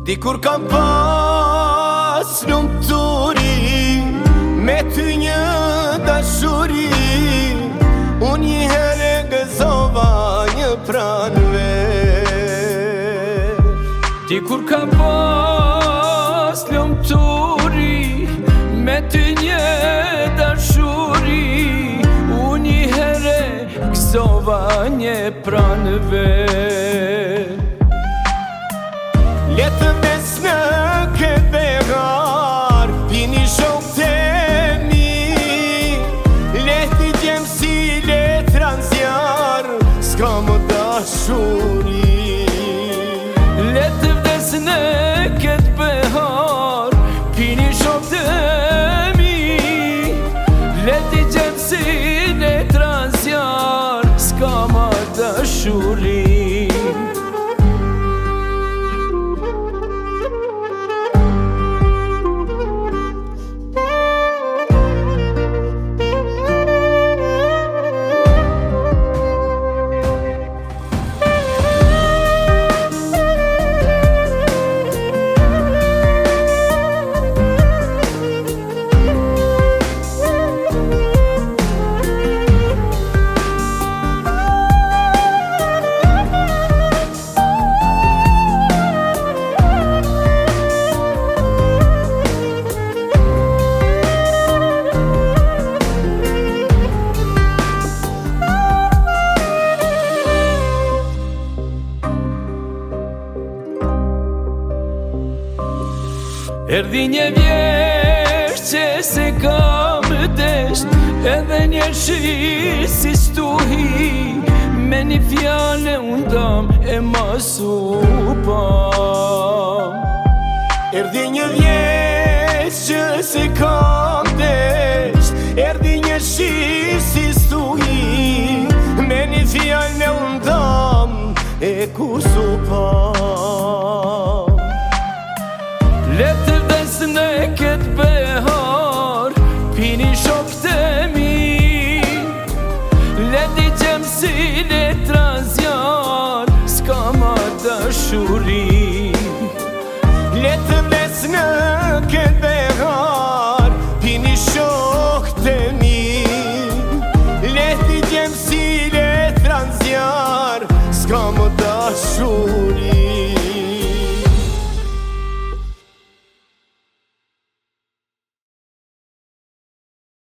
Dikur kam pas lumturi, me ty një dashuri, unë një herë gëzova një pranver. Dikur kam pas lumturi, me ty një dashuri, unë një herë gëzova një pranver. Letë mes në këtë behar, pini shok të mi, lehti gjemë si letran zjarë, s'ka më dashuri. Letë vdes në këtë behar, pini shok të mi, lehti gjemë si letran zjarë, s'ka më dashuri. Erdi një vjesht që se kam desht, edhe një shi si stuhi, me një fjale unë dam e masu pam. Erdi një vjesht që se kam desht, erdi një shi si stuhi, me një fjale unë dam e kusu pam. Letë vdes në këtë behar, pini shok të mi, leti gjemë si letran zjarë, s'ka ma dashuri. Letë vdes në këtë behar, pini shok të mi, leti gjemë si letran zjarë, s'ka më dashuri.